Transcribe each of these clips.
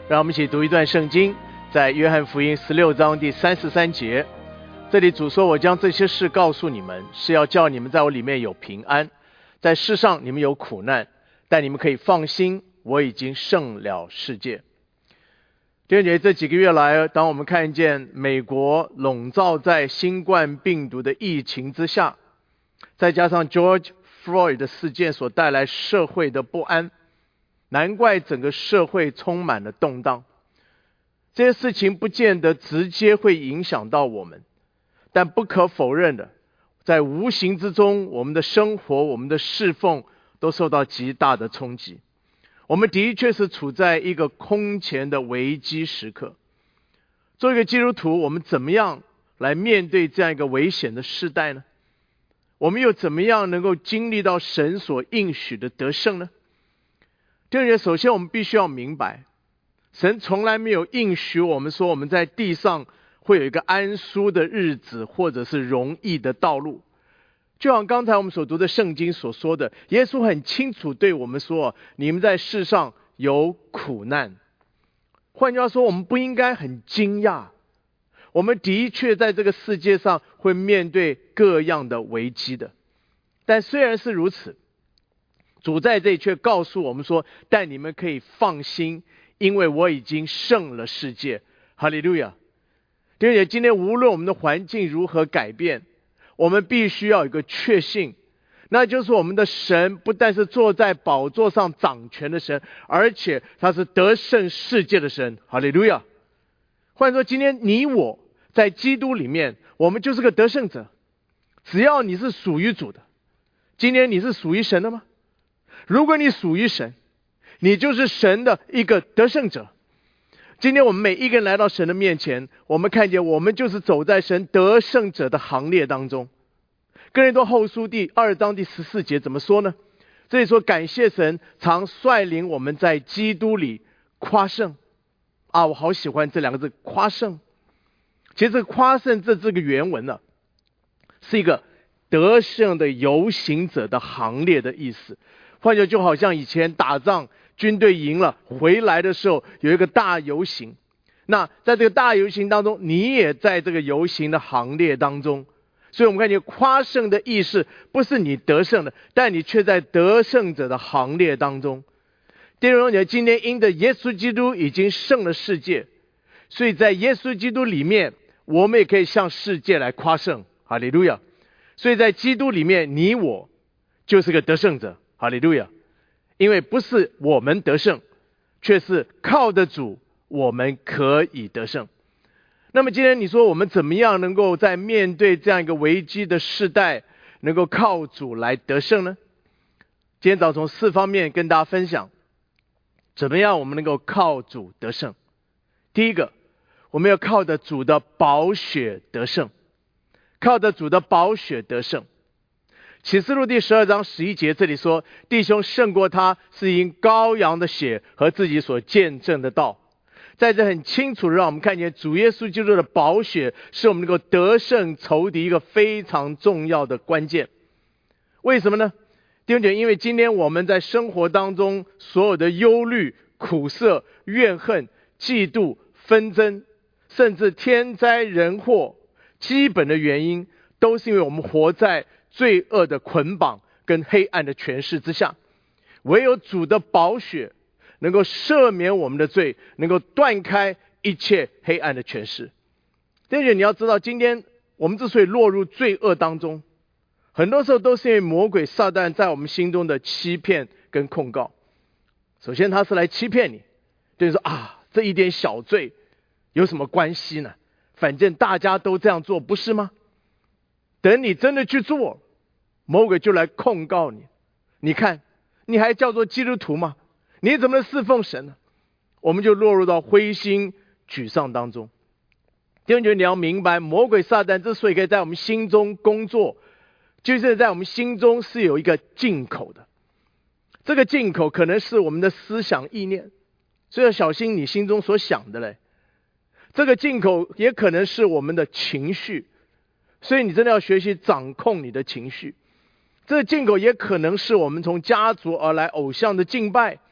让我们一起读一段圣经，在约翰福音16章第33节，这里主说，我将这些事告诉你们，是要叫你们在我里面有平安，在世上你们有苦难，但你们可以放心，我已经胜了世界。弟兄姐妹，这几个月来，当我们看见美国笼罩在新冠病毒的疫情之下，再加上 George Floyd 的事件所带来社会的不安，难怪整个社会充满了动荡。这些事情不见得直接会影响到我们，但不可否认的，在无形之中，我们的生活、我们的侍奉都受到极大的冲击。我们的确是处在一个空前的危机时刻。作为一个基督徒，我们怎么样来面对这样一个危险的世代呢？我们又怎么样能够经历到神所应许的得胜呢？弟兄姐妹，首先我们必须要明白，神从来没有应许我们说我们在地上会有一个安舒的日子，或者是容易的道路。就像刚才我们所读的圣经所说的，耶稣很清楚对我们说，你们在世上有苦难。换句话说，我们不应该很惊讶，我们的确在这个世界上会面对各样的危机的。但虽然是如此，主在这里却告诉我们说，但你们可以放心，因为我已经胜了世界。哈利路亚！弟兄姐妹，今天无论我们的环境如何改变，我们必须要有一个确信，那就是我们的神不但是坐在宝座上掌权的神，而且他是得胜世界的神。哈利路亚！换言说，今天你我在基督里面，我们就是个得胜者。只要你是属于主的，今天你是属于神的吗？如果你属于神，你就是神的一个得胜者。今天我们每一个人来到神的面前，我们看见我们就是走在神得胜者的行列当中。哥林多后书第2章第14节怎么说呢？这里说，感谢神常率领我们在基督里夸胜。我好喜欢这两个字，夸胜。其实夸胜这个原文呢，是一个得胜的游行者的行列的意思。换句话就好像以前打仗，军队赢了回来的时候有一个大游行，那在这个大游行当中，你也在这个游行的行列当中。所以我们看见夸胜的意思不是你得胜了，但你却在得胜者的行列当中。弟兄姐妹，今天因着耶稣基督已经胜了世界，所以在耶稣基督里面，我们也可以向世界来夸胜。哈利路亚！所以在基督里面，你我就是个得胜者。哈利路亚！因为不是我们得胜，却是靠着主我们可以得胜。那么今天你说我们怎么样能够在面对这样一个危机的世代，能够靠主来得胜呢？今天早从4方面跟大家分享，怎么样我们能够靠主得胜。第一个，我们要靠着主的宝血得胜，靠着主的宝血得胜。启示录第12章11节这里说，弟兄胜过他，是因羔羊的血和自己所见证的道。在这很清楚的让我们看见，主耶稣基督的宝血是我们能够得胜仇敌一个非常重要的关键。为什么呢？弟兄姐妹，因为今天我们在生活当中所有的忧虑、苦涩、怨恨、嫉妒、纷争，甚至天灾人祸，基本的原因都是因为我们活在罪恶的捆绑跟黑暗的权势之下。唯有主的宝血能够赦免我们的罪，能够断开一切黑暗的权势。弟兄姐妹，你要知道，今天我们之所以落入罪恶当中，很多时候都是因为魔鬼撒旦在我们心中的欺骗跟控告。首先他是来欺骗你，就是说这一点小罪有什么关系呢？反正大家都这样做，不是吗？等你真的去做，魔鬼就来控告你。你看，你还叫做基督徒吗？你怎么能侍奉神呢？我们就落入到灰心沮丧当中。弟兄姐妹，你要明白，魔鬼撒旦之所以可以在我们心中工作，就是在我们心中是有一个进口的。这个进口可能是我们的思想意念，所以要小心你心中所想的嘞。这个进口也可能是我们的情绪，所以你真的要学习掌控你的情绪。这个进口也可能是我们从家族而来偶像的敬拜，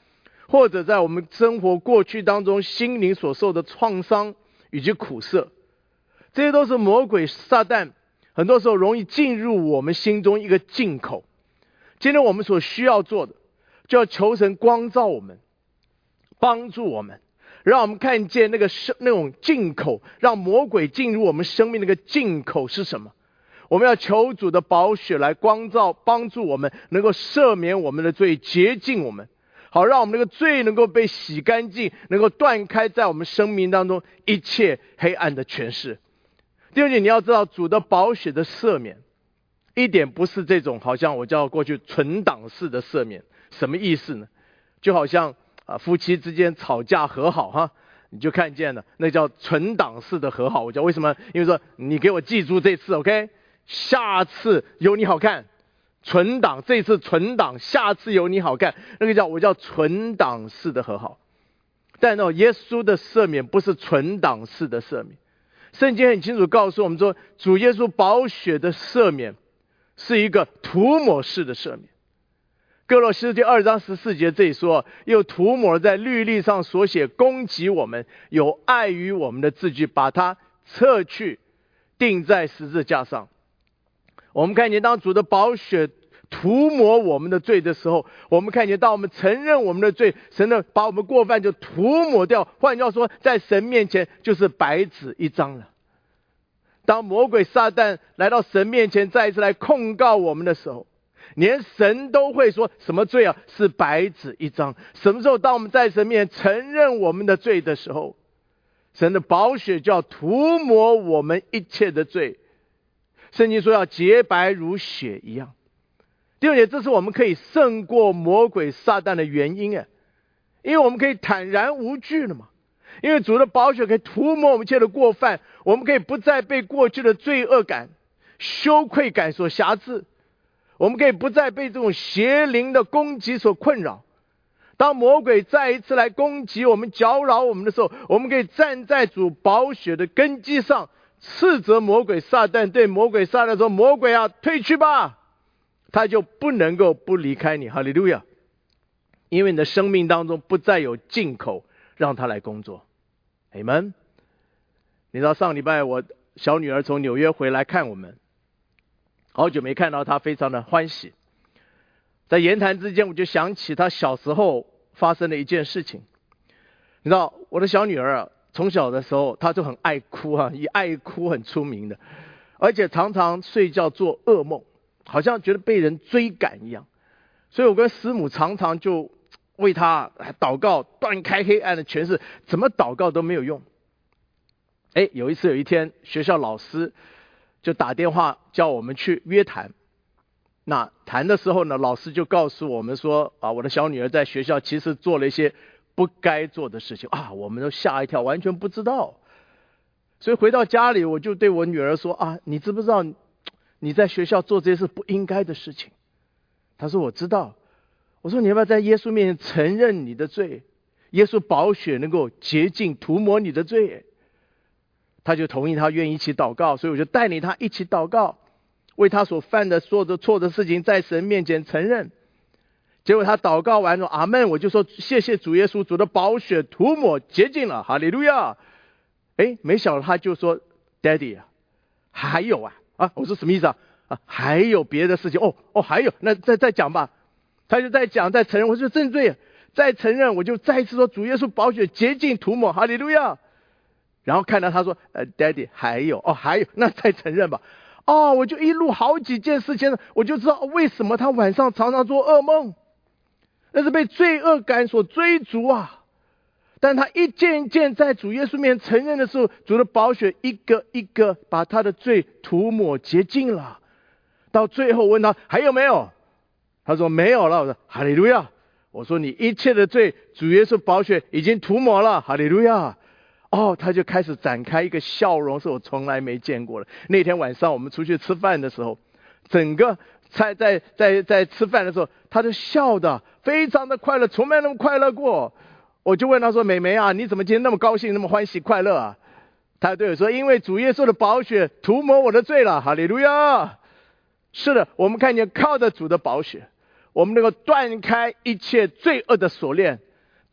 或者在我们生活过去当中心灵所受的创伤以及苦涩，这些都是魔鬼撒旦很多时候容易进入我们心中一个进口。今天我们所需要做的，就要求神光照我们，帮助我们，让我们看见那种进口，让魔鬼进入我们生命那个进口是什么。我们要求主的宝血来光照，帮助我们能够赦免我们的罪，洁净我们，好让我们那个罪能够被洗干净，能够断开在我们生命当中一切黑暗的权势。第二点，你要知道主的宝血的赦免一点不是这种好像我叫过去存档式的赦免。什么意思呢？就好像夫妻之间吵架和好哈，你就看见了，那叫存档式的和好。我叫为什么？因为说你给我记住这次 OK， 下次有你好看，存档，这次存档，下次有你好看，那个我叫存档式的和好。但耶稣的赦免不是存档式的赦免。圣经很清楚告诉我们说，主耶稣宝血的赦免是一个涂抹式的赦免。哥罗西书第2章14节这里说，又涂抹在律例上所写攻击我们有碍于我们的字句，把它撤去，钉在十字架上。我们看见当主的宝血涂抹我们的罪的时候，我们看见当我们承认我们的罪，神呢把我们过犯就涂抹掉，换句话说，在神面前就是白纸一张了。当魔鬼撒旦来到神面前再一次来控告我们的时候，连神都会说什么罪啊？是白纸一张。什么时候当我们在神面前承认我们的罪的时候，神的宝血就要涂抹我们一切的罪。圣经说要洁白如雪一样。第二点，这是我们可以胜过魔鬼撒旦的原因啊，因为我们可以坦然无惧了嘛。因为主的宝血可以涂抹我们一切的过犯，我们可以不再被过去的罪恶感、羞愧感所辖制，我们可以不再被这种邪灵的攻击所困扰。当魔鬼再一次来攻击我们、搅扰我们的时候，我们可以站在主宝血的根基上，斥责魔鬼撒旦，对魔鬼撒旦说：魔鬼啊，退去吧，他就不能够不离开你。哈利路亚！因为你的生命当中不再有进口让他来工作。阿们。你知道上礼拜我小女儿从纽约回来看我们，好久没看到她，非常的欢喜。在言谈之间，我就想起她小时候发生的一件事情。你知道我的小女儿啊，从小的时候她就很爱哭啊，以爱哭很出名的，而且常常睡觉做噩梦，好像觉得被人追赶一样。所以我跟师母常常就为她祷告，断开黑暗的权势，怎么祷告都没有用。有一天学校老师就打电话叫我们去约谈。那谈的时候呢，老师就告诉我们说我的小女儿在学校其实做了一些不该做的事情我们都吓一跳，完全不知道。所以回到家里，我就对我女儿说你知不知道你在学校做这些是不应该的事情？她说我知道。我说你要不要在耶稣面前承认你的罪？耶稣宝血能够洁净涂抹你的罪。他就同意，他愿意一起祷告，所以我就带领他一起祷告，为他所犯的所有的错的事情在神面前承认。结果他祷告完了，阿们，我就说谢谢主耶稣，主的宝血涂抹洁净了，哈利路亚。没想到他就说 Daddy 还有我说什么意思还有别的事情还有，那再讲吧。他就在讲，再承认，我就正对，再承认，我就再一次说主耶稣宝血洁净涂抹，哈利路亚。然后看到他说Daddy 还有还有，那再承认吧。我就一路好几件事情，我就知道为什么他晚上常常做噩梦，那是被罪恶感所追逐但他一件一件在主耶稣面前承认的时候，主的宝血一个一个把他的罪涂抹洁净了。到最后问他还有没有，他说没有了。我说哈利路亚。我说你一切的罪主耶稣宝血已经涂抹了，哈利路亚。他就开始展开一个笑容，是我从来没见过的。那天晚上我们出去吃饭的时候，整个在吃饭的时候，他就笑的非常的快乐，从来那么快乐过。我就问他说：妹妹你怎么今天那么高兴，那么欢喜快乐他对我说：因为主耶稣的宝血涂抹我的罪了，哈利路亚。是的，我们看见靠着主的宝血，我们能够断开一切罪恶的锁链，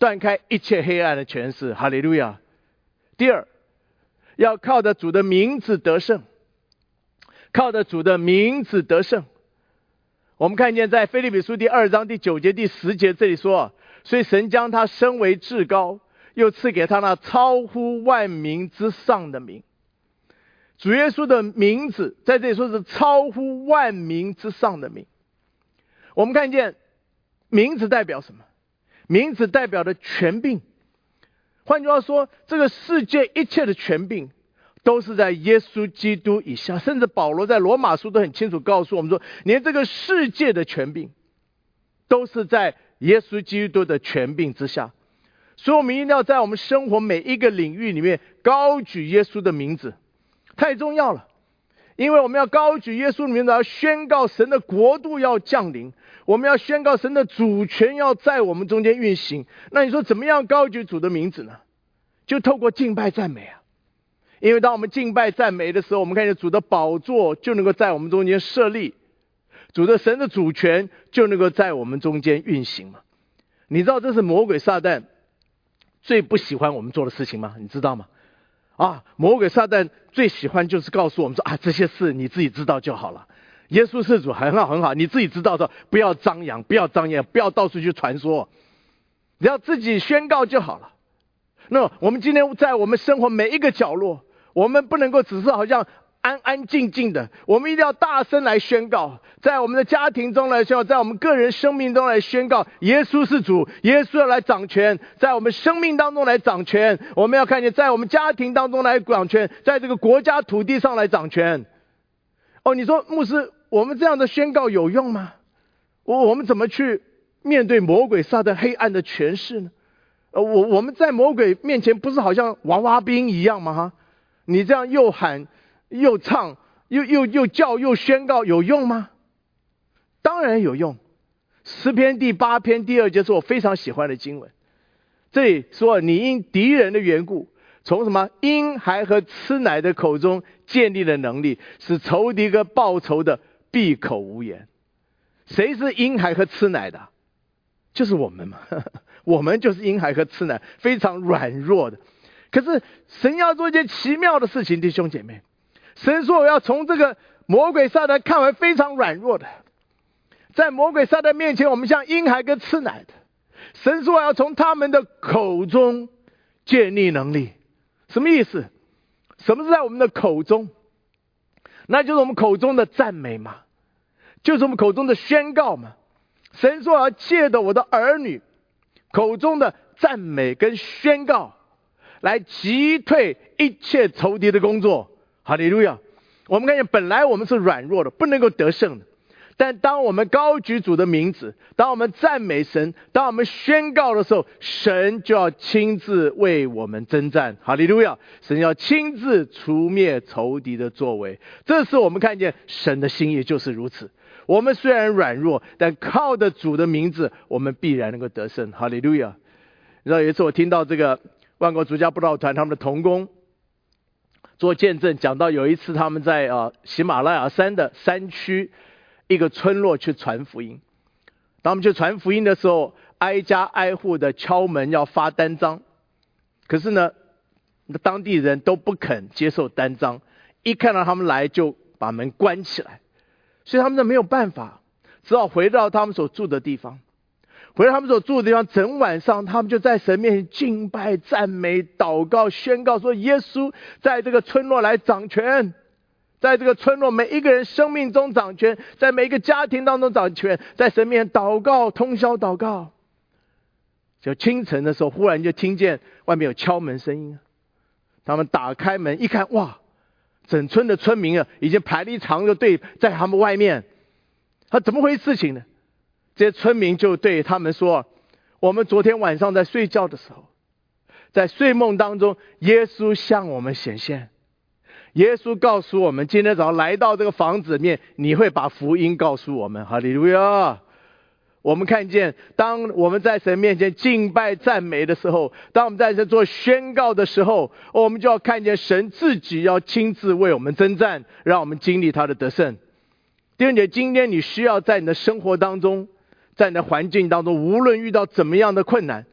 断开一切黑暗的权势。哈利路亚。第二，要靠着主的名字得胜，靠着主的名字得胜。我们看见在腓立比书第2章第9节第10节这里说，所以神将他升为至高，又赐给他那超乎万名之上的名。主耶稣的名字在这里说是超乎万名之上的名。我们看见名字代表什么？名字代表的权柄。换句话说，这个世界一切的权柄都是在耶稣基督以下。甚至保罗在罗马书都很清楚告诉我们说，连这个世界的权柄都是在耶稣基督的权柄之下。所以我们一定要在我们生活每一个领域里面高举耶稣的名字，太重要了。因为我们要高举耶稣的名字，要宣告神的国度要降临，我们要宣告神的主权要在我们中间运行。那你说怎么样高举主的名字呢？就透过敬拜赞美啊。因为当我们敬拜赞美的时候，我们看见主的宝座就能够在我们中间设立，主的神的主权就能够在我们中间运行嘛。你知道这是魔鬼撒旦最不喜欢我们做的事情吗？你知道吗？魔鬼撒旦最喜欢就是告诉我们说这些事你自己知道就好了。耶稣是主，很好很好，你自己知道的，不要张扬，不要张扬，不要到处去传说，只要自己宣告就好了。那我们今天在我们生活每一个角落，我们不能够只是好像安安静静的，我们一定要大声来宣告，在我们的家庭中来宣告，在我们个人生命中来宣告耶稣是主，耶稣要来掌权，在我们生命当中来掌权。我们要看见在我们家庭当中来掌权，在这个国家土地上来掌权。你说牧师，我们这样的宣告有用吗？我们怎么去面对魔鬼撒旦黑暗的权势呢？我们在魔鬼面前不是好像娃娃兵一样吗？你这样又喊又唱又叫又宣告有用吗？当然有用。诗篇第8篇第2节是我非常喜欢的经文，这里说你因敌人的缘故，从什么婴孩和吃奶的口中建立了能力，使仇敌和报仇的闭口无言。谁是婴孩和吃奶的？就是我们嘛。我们就是婴孩和吃奶，非常软弱的。可是神要做一件奇妙的事情，弟兄姐妹。神说我要从这个魔鬼撒旦看为非常软弱的，在魔鬼撒旦面前我们像婴孩跟吃奶的。神说我要从他们的口中建立能力。什么意思？什么是在我们的口中？那就是我们口中的赞美嘛，就是我们口中的宣告嘛。神说我要借着我的儿女口中的赞美跟宣告来击退一切仇敌的工作。哈利路亚。我们看见本来我们是软弱的，不能够得胜的，但当我们高举主的名字，当我们赞美神，当我们宣告的时候，神就要亲自为我们征战。哈利路亚。神要亲自除灭仇敌的作为。这是我们看见神的心意就是如此。我们虽然软弱，但靠着主的名字，我们必然能够得胜。哈利路亚。你知道有一次我听到这个万国主家布道团他们的同工做见证，讲到有一次他们在喜马拉雅山的山区一个村落去传福音。当他们去传福音的时候，挨家挨户的敲门要发单张，可是呢当地人都不肯接受单张，一看到他们来就把门关起来，所以他们就没有办法，只好回到他们所住的地方。回到他们所住的地方，整晚上他们就在神面前敬拜赞美祷告宣告说，耶稣在这个村落来掌权，在这个村落每一个人生命中掌权，在每一个家庭当中掌权，在神面前祷告，通宵祷告。就清晨的时候，忽然就听见外面有敲门声音，他们打开门一看，哇，整村的村民已经排了一长的队在他们外面。怎么回事情呢？这些村民就对他们说，我们昨天晚上在睡觉的时候，在睡梦当中，耶稣向我们显现，耶稣告诉我们今天早上来到这个房子里面，你会把福音告诉我们。哈利路亚。我们看见当我们在神面前敬拜赞美的时候，当我们在这做宣告的时候，我们就要看见神自己要亲自为我们征战，让我们经历他的得胜。弟兄姐妹，今天你需要在你的生活当中，在你的环境当中，无论遇到怎么样的困难，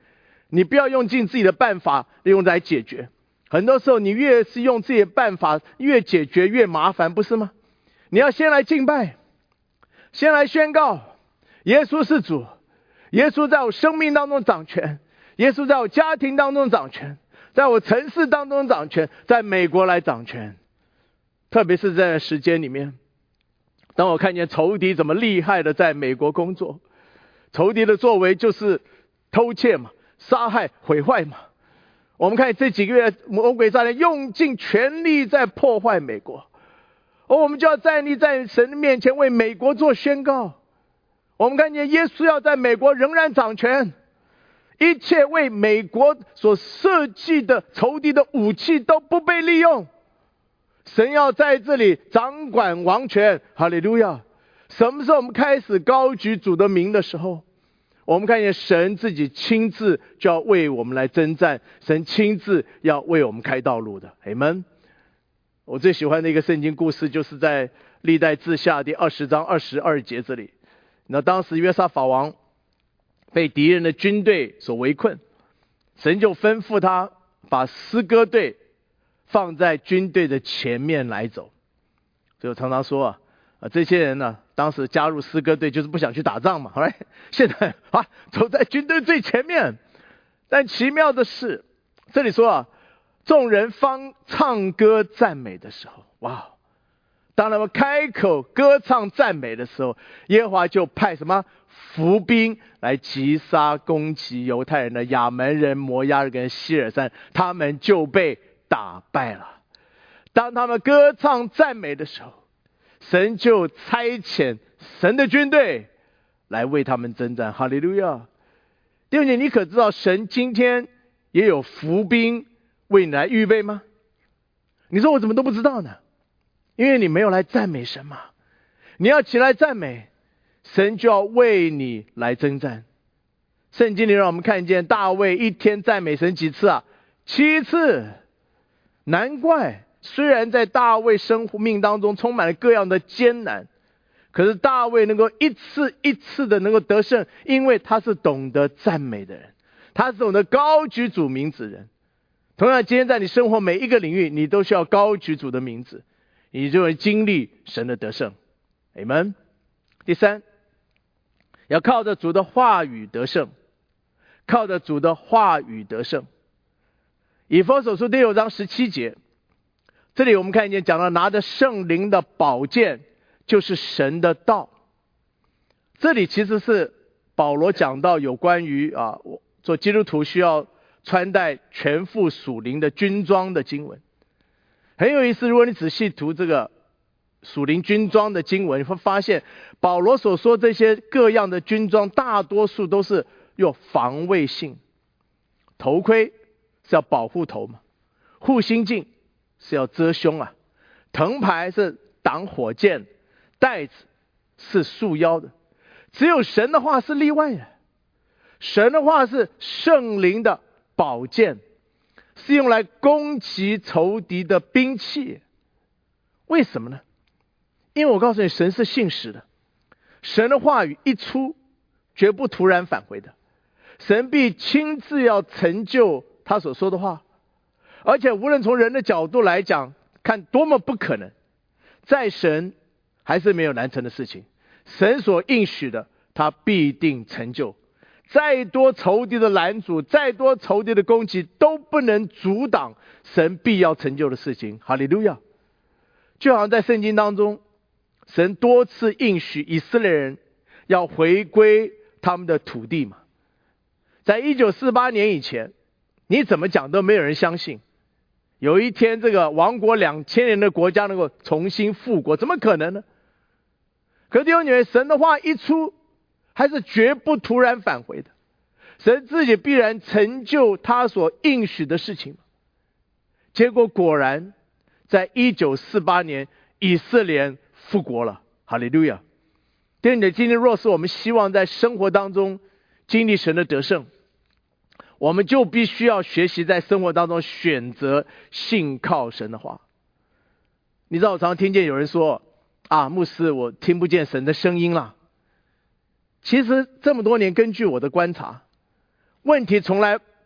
你不要用尽自己的办法用来解决。很多时候你越是用自己的办法，越解决越麻烦，不是吗？你要先来敬拜，先来宣告耶稣是主，耶稣在我生命当中掌权，耶稣在我家庭当中掌权，在我城市当中掌权，在美国来掌权。特别是在时间里面，当我看见仇敌怎么厉害的在美国工作，仇敌的作为就是偷窃嘛，杀害毁坏嘛。我们看这几个月魔鬼撒旦用尽全力在破坏美国，而我们就要站立在神的面前为美国做宣告。我们看见耶稣要在美国仍然掌权，一切为美国所设计的仇敌的武器都不被利用，神要在这里掌管王权。哈利路亚！什么时候我们开始高举主的名的时候，我们看见神自己亲自就要为我们来征战，神亲自要为我们开道路的。阿们。我最喜欢的一个圣经故事，就是在历代志下第20章22节这里。那当时约沙法王被敌人的军队所围困，神就吩咐他把诗歌队放在军队的前面来走。所以我常常说这些人呢，当时加入诗歌队就是不想去打仗嘛，好嘞，现在走在军队最前面。但奇妙的是，这里说众人方唱歌赞美的时候，哇！当他们开口歌唱赞美的时候，耶和华就派什么伏兵来击杀攻击犹太人的亚门人、摩押人跟希尔山，他们就被打败了。当他们歌唱赞美的时候，神就差遣神的军队来为他们征战。哈利路亚！弟兄姐妹，你可知道神今天也有伏兵为你来预备吗？你说我怎么都不知道呢？因为你没有来赞美神嘛。你要起来赞美，神就要为你来征战。圣经里让我们看见大卫一天赞美神几次？7次。难怪虽然在大卫生命当中充满了各样的艰难，可是大卫能够一次一次的能够得胜，因为他是懂得赞美的人，他是懂得高举主名字的人。同样今天在你生活每一个领域，你都需要高举主的名字，你就会经历神的得胜。阿们。第三，要靠着主的话语得胜，靠着主的话语得胜。以弗所书第6章17节，这里我们看见讲到拿着圣灵的宝剑，就是神的道。这里其实是保罗讲到有关于做基督徒需要穿戴全副属灵的军装的经文。很有意思，如果你仔细读这个属灵军装的经文，你会发现保罗所说这些各样的军装，大多数都是有防卫性。头盔是要保护头嘛，护心镜是要遮胸藤牌是挡火箭，带子是束腰的。只有神的话是例外的，神的话是圣灵的宝剑，是用来攻击仇敌的兵器。为什么呢？因为我告诉你，神是信实的，神的话语一出，绝不突然返回的，神必亲自要成就他所说的话。而且无论从人的角度来讲，看多么不可能，在神还是没有难成的事情。神所应许的，他必定成就。再多仇敌的拦阻，再多仇敌的攻击，都不能阻挡神必要成就的事情。哈利路亚！就好像在圣经当中，神多次应许以色列人要回归他们的土地嘛。在1948年以前，你怎么讲都没有人相信有一天这个亡国2000年的国家能够重新复国，怎么可能呢？可弟兄姐妹，神的话一出，还是绝不突然返回的。神自己必然成就他所应许的事情。结果果然在1948年以色列复国了。哈利路亚！弟兄姐妹，今天若是我们希望在生活当中经历神的得胜，我们就必须要学习在生活当中选择信靠神的话。你知道我常常听见有人说牧师，我听不见神的声音了。其实这么多年，根据我的观察，问题从来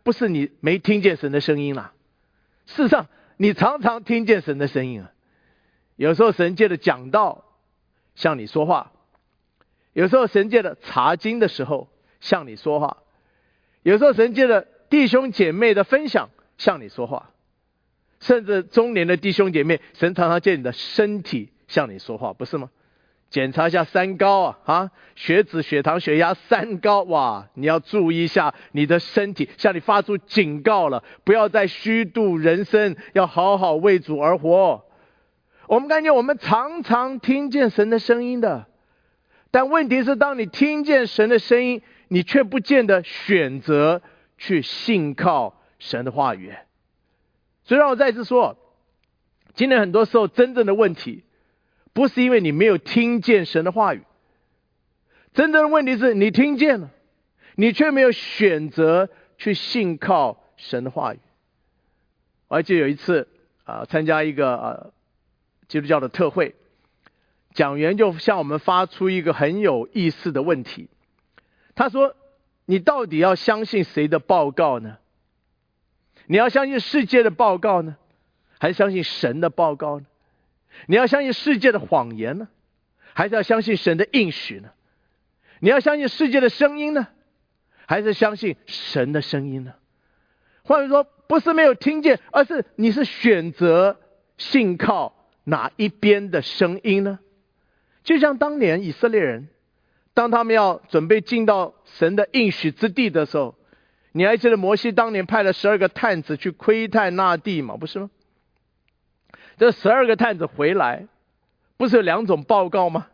不是你没听见神的声音啦，事实上你常常听见神的声音啊。有时候神借着讲道向你说话，有时候神借着查经的时候向你说话，有时候神借着弟兄姐妹的分享向你说话，甚至中年的弟兄姐妹，神常常借你的身体向你说话，不是吗？检查一下三高血脂、血糖、血压三高，哇，你要注意一下你的身体，向你发出警告了，不要再虚度人生，要好好为主而活。我们看见我们常常听见神的声音的，但问题是当你听见神的声音，你却不见得选择去信靠神的话语。所以让我再次说，今天很多时候真正的问题不是因为你没有听见神的话语，真正的问题是你听见了，你却没有选择去信靠神的话语。我还记得有一次参加一个基督教的特会，讲员就向我们发出一个很有意思的问题。他说，你到底要相信谁的报告呢？你要相信世界的报告呢，还是相信神的报告呢？你要相信世界的谎言呢，还是要相信神的应许呢？你要相信世界的声音呢，还是相信神的声音呢？换句话说，不是没有听见，而是你是选择信靠哪一边的声音呢？就像当年以色列人，当他们要准备进到神的应许之地的时候，你还记得摩西当年派了12个探子去窥探那地吗？不是吗？这12个探子回来，不是有2种报告吗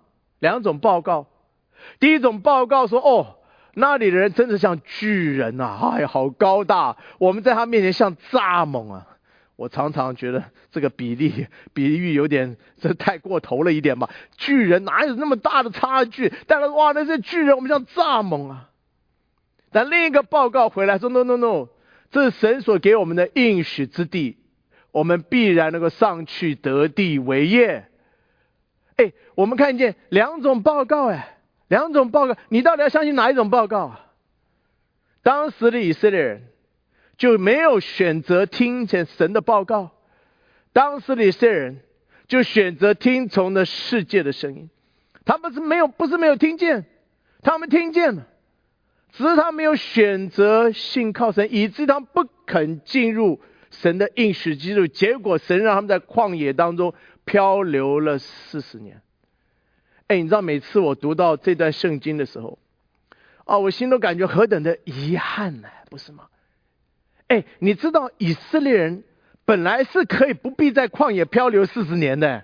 ？2种报告。第一种报告说，那里的人真的像巨人哎呀，好高大，我们在他面前像蚱蜢啊。我常常觉得这个比喻有点这太过头了一点吧。巨人哪有那么大的差距？但是哇，那些巨人我们像蚱蜢啊。但另一个报告回来说 no， 这是神所给我们的应许之地，我们必然能够上去得地为业。我们看见2种报告2种报告，你到底要相信哪一种报告啊？当时的以色列人就没有选择听见神的报告，当时的以色列人就选择听从了世界的声音。他们不是没有听见，他们听见了，只是他们没有选择信靠神，以致他们不肯进入神的应许之地，结果神让他们在旷野当中漂流了40年。你知道每次我读到这段圣经的时候我心都感觉何等的遗憾呢，不是吗？你知道以色列人本来是可以不必在旷野漂流40年的，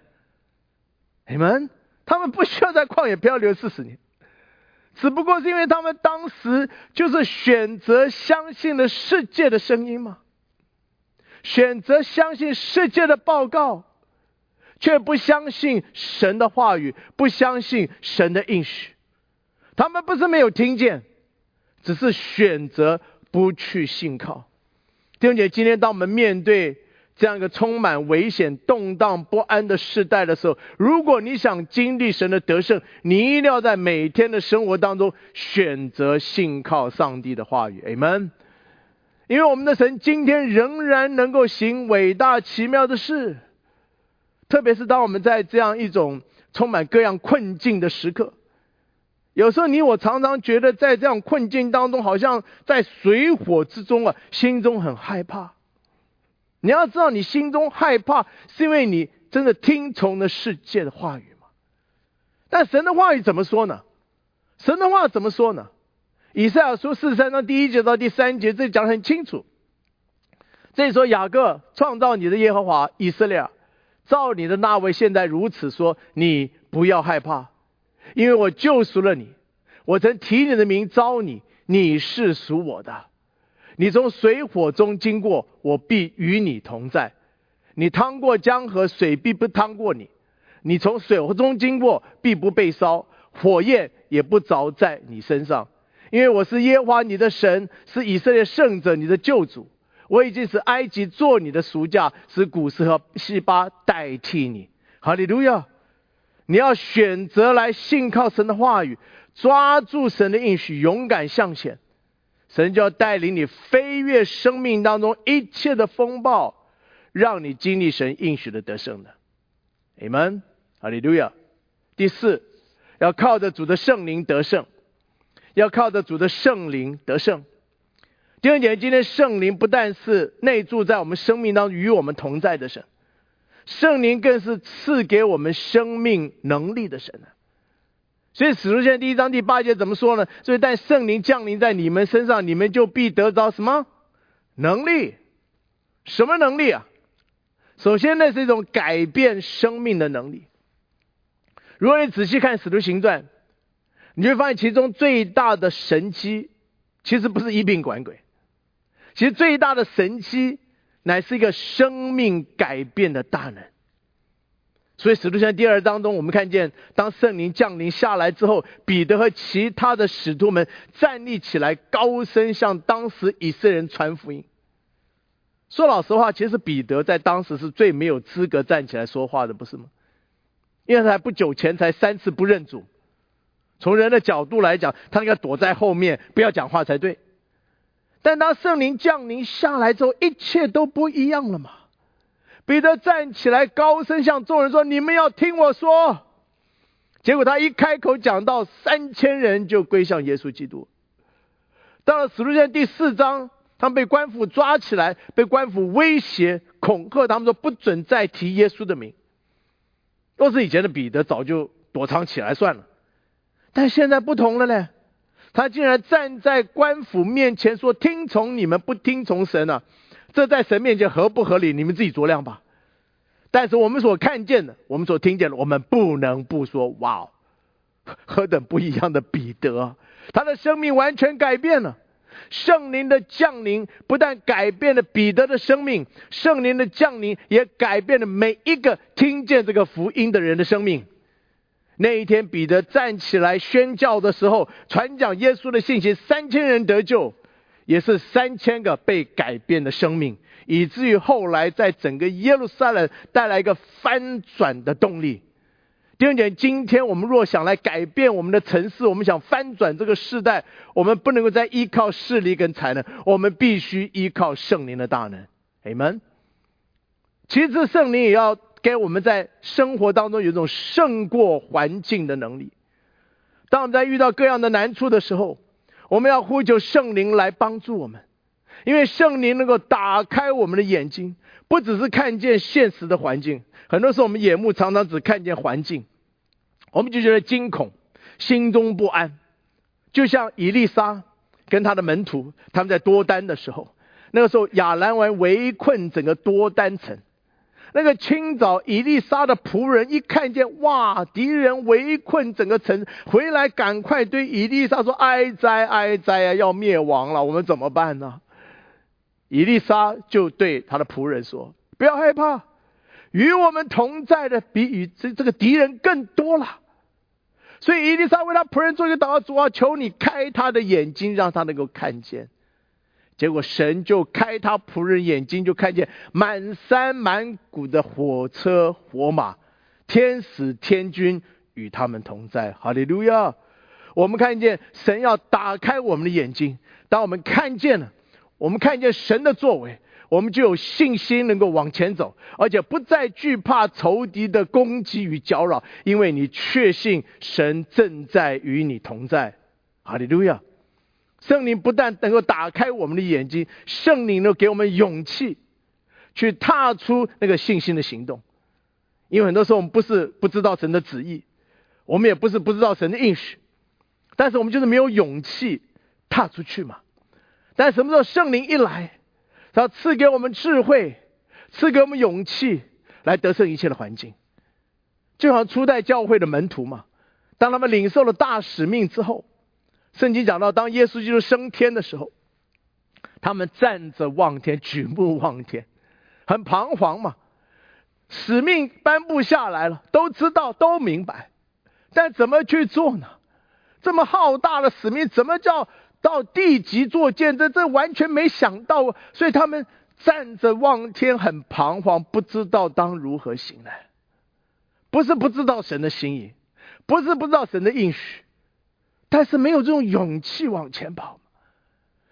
他们不需要在旷野漂流40年，只不过是因为他们当时就是选择相信了世界的声音嘛，选择相信世界的报告，却不相信神的话语，不相信神的应许。他们不是没有听见，只是选择不去信靠。弟兄姐妹，今天当我们面对这样一个充满危险、动荡不安的世代的时候，如果你想经历神的得胜，你一定要在每天的生活当中选择信靠上帝的话语。 Amen。 因为我们的神今天仍然能够行伟大奇妙的事，特别是当我们在这样一种充满各样困境的时刻，有时候你我常常觉得在这样困境当中，好像在水火之中心中很害怕。你要知道，你心中害怕是因为你真的听从了世界的话语吗？但神的话语怎么说呢？神的话怎么说呢？以赛亚书43章第1节到第3节，这讲得很清楚。这里说，雅各，创造你的耶和华，以色列，造你的那位现在如此说，你不要害怕，因为我救赎了你，我曾提你的名召你，你是属我的。你从水火中经过，我必与你同在。你趟过江河，水必不趟过你。你从水火中经过，必不被烧，火焰也不着在你身上。因为我是耶和华你的神，是以色列圣者你的救主。我已经使埃及做你的赎价，使古实和西巴代替你。哈利路亚！你要选择来信靠神的话语，抓住神的应许，勇敢向前。 神就要带领你飞越生命当中一切的风暴，让你经历神应许的得胜的。Amen， 哈利路亚。第四，要靠着主的圣灵得胜，要靠着主的圣灵得胜。弟兄姐妹，今天圣灵不但是内住在我们生命当中与我们同在的神，圣灵更是赐给我们生命能力的神啊。所以使徒行传1章第8节怎么说呢？所以但圣灵降临在你们身上，你们就必得着什么能力？什么能力啊？首先那是一种改变生命的能力。如果你仔细看使徒行传，你会发现其中最大的神迹其实不是医病赶鬼，其实最大的神迹乃是一个生命改变的大能。所以使徒行传第2章中，我们看见当圣灵降临下来之后，彼得和其他的使徒们站立起来，高声向当时以色列人传福音。说老实话，其实彼得在当时是最没有资格站起来说话的，不是吗？因为他不久前才3次不认主，从人的角度来讲，他应该躲在后面不要讲话才对。但当圣灵降临下来之后，一切都不一样了嘛。彼得站起来高声向众人说，你们要听我说。结果他一开口讲到3000人就归向耶稣基督。到了使徒行传第4章，他们被官府抓起来，被官府威胁恐吓，他们说不准再提耶稣的名。若是以前的彼得早就躲藏起来算了，但现在不同了呢，他竟然站在官府面前说，听从你们不听从神啊，这在神面前合不合理，你们自己酌量吧。但是我们所看见的，我们所听见的，我们不能不说，哇，何等不一样的彼得，他的生命完全改变了。圣灵的降临不但改变了彼得的生命，圣灵的降临也改变了每一个听见这个福音的人的生命。那一天彼得站起来宣教的时候，传讲耶稣的信息，3000人得救，也是3000个被改变的生命，以至于后来在整个耶路撒冷带来一个翻转的动力。弟兄姐妹，今天我们若想来改变我们的城市，我们想翻转这个世代，我们不能够再依靠势力跟才能，我们必须依靠圣灵的大能。Amen。其实圣灵也要给我们在生活当中有一种胜过环境的能力。当我们在遇到各样的难处的时候，我们要呼求圣灵来帮助我们，因为圣灵能够打开我们的眼睛，不只是看见现实的环境。很多时候我们眼目常常只看见环境，我们就觉得惊恐，心中不安。就像以利沙跟他的门徒，他们在多丹的时候，那个时候亚兰王围困整个多丹城。那个清早以利沙的仆人一看见，哇，敌人围困整个城，回来赶快对以利沙说，哀哉哀哉啊，要灭亡了，我们怎么办呢？以利沙就对他的仆人说，不要害怕，与我们同在的比与这个敌人更多了。所以以利沙为他仆人做一个祷告，主啊，求你开他的眼睛，让他能够看见。结果神就开他仆人眼睛，就看见满山满谷的火车火马，天使天军与他们同在。哈利路亚！我们看见神要打开我们的眼睛，当我们看见了，我们看见神的作为，我们就有信心能够往前走，而且不再惧怕仇敌的攻击与搅扰，因为你确信神正在与你同在。哈利路亚！圣灵不但能够打开我们的眼睛，圣灵能给我们勇气去踏出那个信心的行动。因为很多时候我们不是不知道神的旨意，我们也不是不知道神的应许，但是我们就是没有勇气踏出去嘛。但什么时候圣灵一来，他赐给我们智慧，赐给我们勇气来得胜一切的环境。就好像初代教会的门徒嘛，当他们领受了大使命之后，圣经讲到当耶稣基督升天的时候，他们站着望天，举目望天，很彷徨嘛。使命颁布下来了，都知道都明白，但怎么去做呢？这么浩大的使命，怎么叫到地极做见证？这完全没想到，所以他们站着望天，很彷徨，不知道当如何行来。不是不知道神的心意，不是不知道神的应许，但是没有这种勇气往前跑。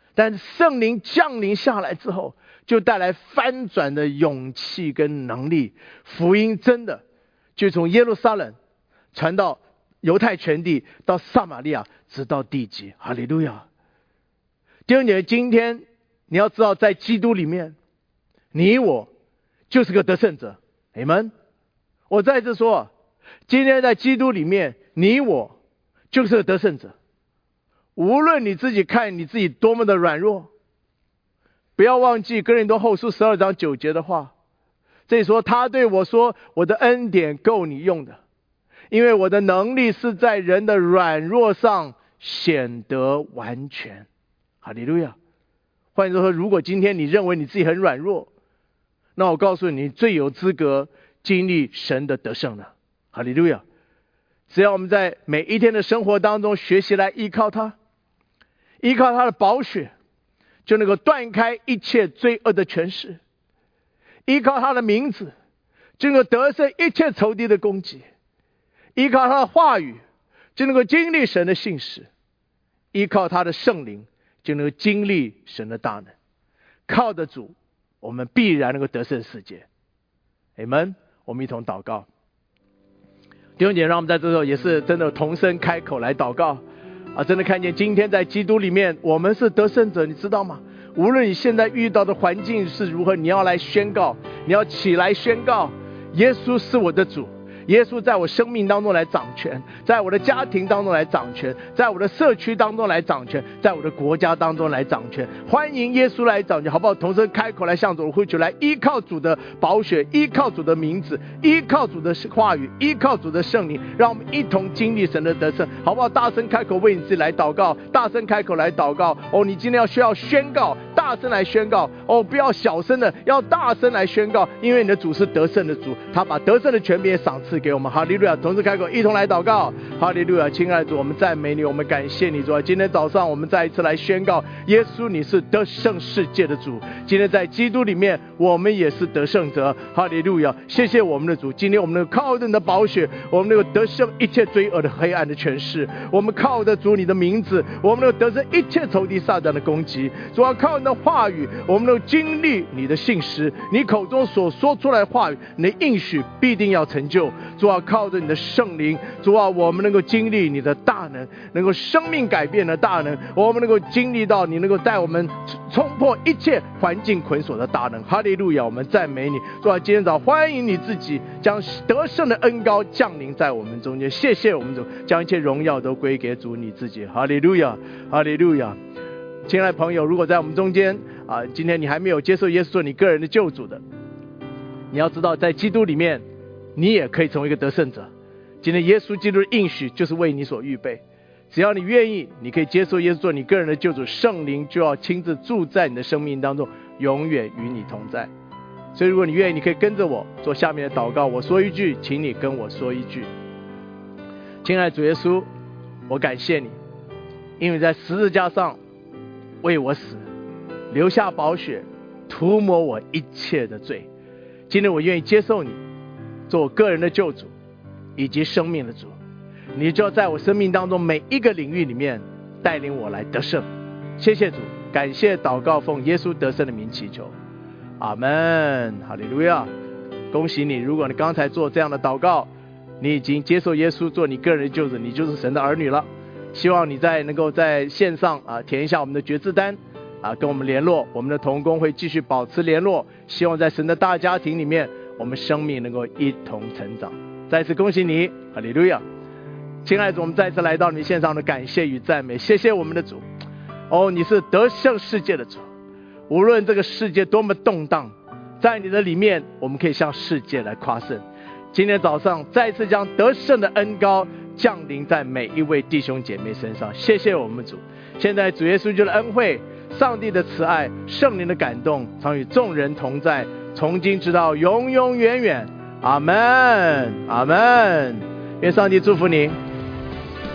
但圣灵降临下来之后，就带来翻转的勇气跟能力。福音真的就从耶路撒冷传到犹太全地，到撒玛利亚，直到地极。哈利路亚！弟兄姐妹，今天你要知道，在基督里面，你我就是个得胜者。阿们。我再次说，今天在基督里面，你我就是个得胜者。无论你自己看你自己多么的软弱，不要忘记哥林多后书12章9节的话，这里说他对我说，我的恩典够你用的，因为我的能力是在人的软弱上显得完全。哈利路亚！换句话说，如果今天你认为你自己很软弱，那我告诉你，你最有资格经历神的得胜了。哈利路亚！只要我们在每一天的生活当中学习来依靠他，依靠他的宝血，就能够断开一切罪恶的权势；依靠他的名字，就能够得胜一切仇敌的攻击；依靠他的话语，就能够经历神的信实；依靠他的圣灵，就能够经历神的大能。靠着主，我们必然能够得胜世界。阿们。我们一同祷告。弟兄姐妹，让我们在这时候也是真的同声开口来祷告真的看见今天在基督里面我们是得胜者，你知道吗？无论你现在遇到的环境是如何，你要来宣告，你要起来宣告，耶稣是我的主，耶稣在我生命当中来掌权，在我的家庭当中来掌权，在我的社区当中来掌权，在我的国家当中来掌权。欢迎耶稣来掌权，好不好？同时开口来向主呼求，来依靠主的宝血，依靠主的名字，依靠主的话语，依靠主的圣灵，让我们一同经历神的得胜，好不好？大声开口为你自己来祷告，大声开口来祷告。你今天需要宣告，大声来宣告不要小声的，要大声来宣告，因为你的主是得胜的主，他把得胜的权柄也赏赐给我们。哈利路亚！同时开口一同来祷告。哈利路亚！亲爱的主，我们赞美你，我们感谢你，主啊！今天早上我们再一次来宣告，耶稣你是得胜世界的主。今天在基督里面我们也是得胜者。哈利路亚！谢谢我们的主，今天我们能够靠着你的宝血，我们能够得胜一切罪恶的黑暗的权势。我们靠着主你的名字，我们能够得胜一切仇敌撒旦的攻击。主啊，靠你的话语，我们能够经历你的信实，你口中所说出来的话语，你的应许必定要成就。主啊，靠着你的圣灵，主啊，我们能够经历你的大能，能够生命改变的大能，我们能够经历到你能够带我们冲破一切环境捆锁的大能。哈利路亚！我们赞美你。主啊，今天早欢迎你自己将得胜的恩膏降临在我们中间。谢谢我们主，将一切荣耀都归给主你自己。哈利路亚！哈利路亚！亲爱的朋友，如果在我们中间今天你还没有接受耶稣做你个人的救主的，你要知道在基督里面你也可以成为一个得胜者。今天耶稣基督的应许就是为你所预备，只要你愿意，你可以接受耶稣做你个人的救主，圣灵就要亲自住在你的生命当中，永远与你同在。所以如果你愿意，你可以跟着我做下面的祷告，我说一句，请你跟我说一句。亲爱的主耶稣，我感谢你，因为在十字架上为我死，留下宝血涂抹我一切的罪。今天我愿意接受你做我个人的救主以及生命的主，你就要在我生命当中每一个领域里面带领我来得胜。谢谢主，感谢祷告奉耶稣得胜的名祈求，阿们。哈利路亚！恭喜你，如果你刚才做这样的祷告，你已经接受耶稣做你个人的救主，你就是神的儿女了。希望你能够在线上填一下我们的决志单跟我们联络，我们的同工会继续保持联络。希望在神的大家庭里面，我们生命能够一同成长。再次恭喜你，哈利路亚！亲爱的主，我们再次来到你线上的感谢与赞美，谢谢我们的主。你是得胜世界的主，无论这个世界多么动荡，在你的里面我们可以向世界来夸胜。今天早上再次将得胜的恩膏降临在每一位弟兄姐妹身上，谢谢我们主。现在主耶稣基督的恩惠、上帝的慈爱、圣灵的感动常与众人同在，从今直到永永远远。阿们，阿们。愿上帝祝福你。